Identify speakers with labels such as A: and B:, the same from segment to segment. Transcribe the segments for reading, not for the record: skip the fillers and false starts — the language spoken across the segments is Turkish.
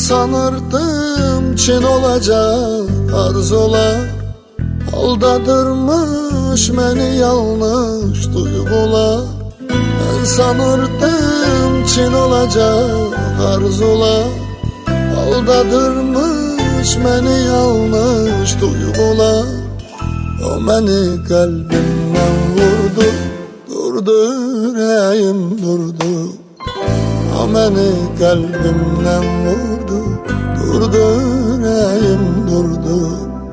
A: sanırdım Çin olacak arzular, aldadırmış beni yanlış duygular. Ben sanırdım Çin olacak arzular, aldadırmış beni yanlış duygular. O beni kalbimden vurdu, durdu yüreğim durdu. O beni kalbimden vurdu, durdu yüreğim durdu.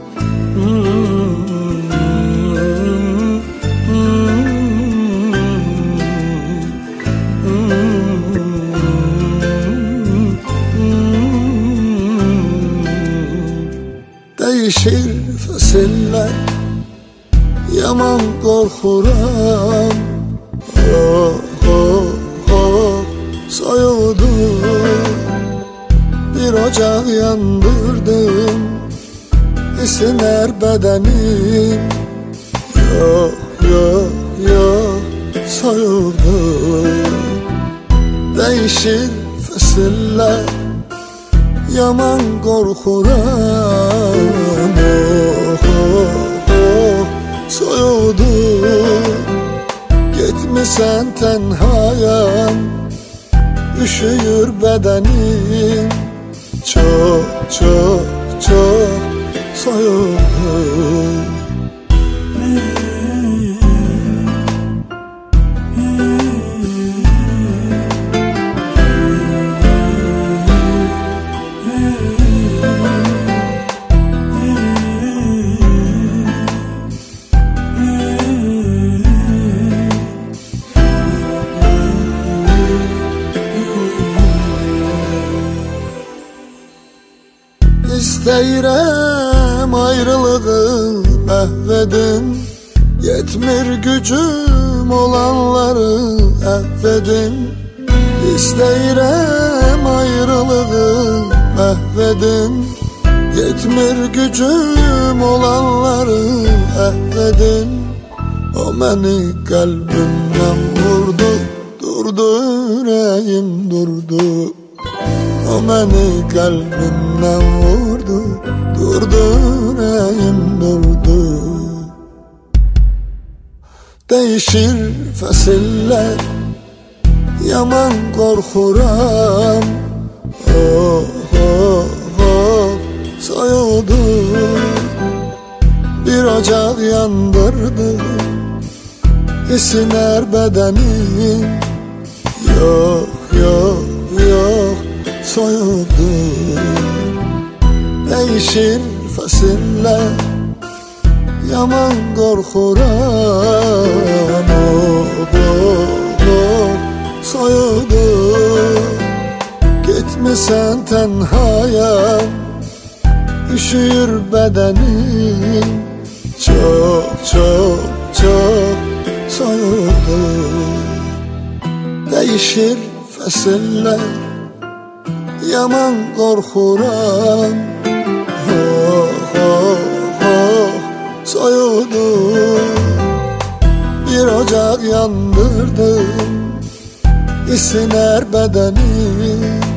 A: Değişir fasiller, yaman korkuram. Oh oh oh soyuldu, bir ocak yandırdım, esiner bedenim. Yok yok yok soyuldu. Değişir fasiller, yaman korkuram. Oh oh oh soyuldu, gitmişsen tenhayam, üşüyür bedenim. Çok çok çok soyuldu. İsteyirəm ayrılığı mahvedin, yetmir gücüm olanları affedin. İsteyirəm ayrılığı mahvedin, yetmir gücüm olanları affedin. O beni kalbimden vurdu, durdu yüreğim durdu. O beni kalbimden vurdu, durdu yüreğim durdu. Değişir fasiller, yaman korkuram. Oh oh oh soyuldu, bir ocak yandırdı, esiner bedenim. Yok yok yok soyuldu. Değişir fasiller, yaman korkuram. Oh oh oh soyuldu, gitmişsen tenhayam, üşüyür bedenim. Çok çok çok soyuldu. Değişir fasiller, yaman korkuram. Oh oh oh soyuldu, bir ocak yandırdım, esiner bedenim.